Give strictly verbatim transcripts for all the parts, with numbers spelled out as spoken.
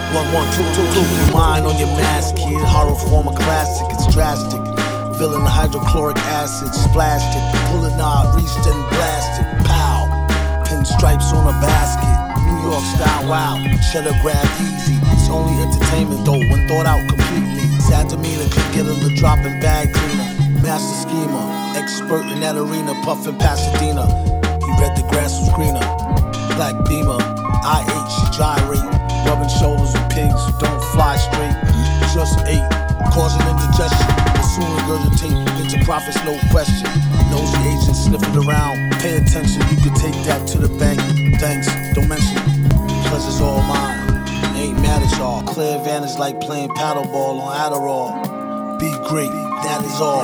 One, one, two, two, two. Keep your mind on your mask, kid. Horror form a classic, it's drastic. Filling the hydrochloric acid, splashed it. Pull a knob, reached and blasted. Pow. Pinstripes on a basket. New York style, wow. Cheddar grab easy. It's only entertainment though, when thought out completely. Sad demeanor could get in the dropping bag cleaner. Master schemer, expert in that arena, puffin' Pasadena. He read the grass was greener. Black beamer, I H, gyrate. Rubbing shoulders with pigs who don't fly straight. Just ate, causing indigestion. Will soon regurgitate into profits, no question. Nosy agents sniffing around. Pay attention, you can take that to the bank. Thanks, don't mention it. Pleasure's all mine. Ain't mad at y'all. Clear advantage like playing paddleball on Adderall. Be great, that is all.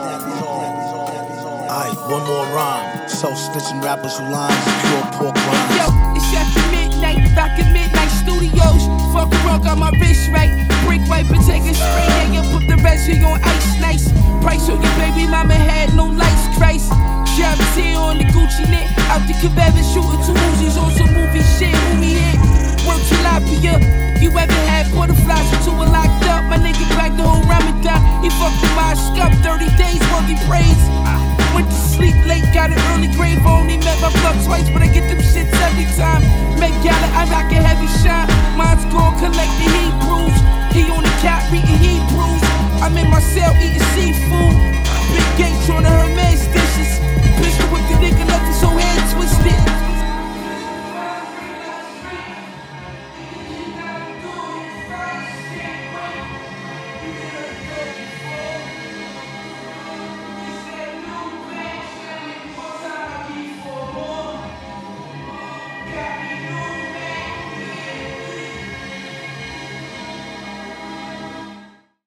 Aight, one more rhyme. Self-snitching rappers who lines pure pork rhymes. Yo, it's after midnight, back in Midnight Studios. Fuck around, got my wrist right. Brick wipe and take a spray, yeah, yeah, put the recipe on ice, nice. Price on your baby mama had no lights, Christ. Shabby on the Gucci knit. Out the Cabana shooting two Uzis on some movie shit. Who we hit? Work tilapia. You ever had butterflies until we're locked up? My nigga black the whole Ramadan. He fucked the my scup. thirty days working praise. Went to sleep late, got an early grave. Only met my plug twice, but I get them shits every time. Met Gala, I rock a heavy shine. Mine's gon' collect the Hebrews. He on the cat reading Hebrews. I'm in my cell eating seafood. Big gate trying to her man's dishes. Pistol with the nigga left his whole head twisted.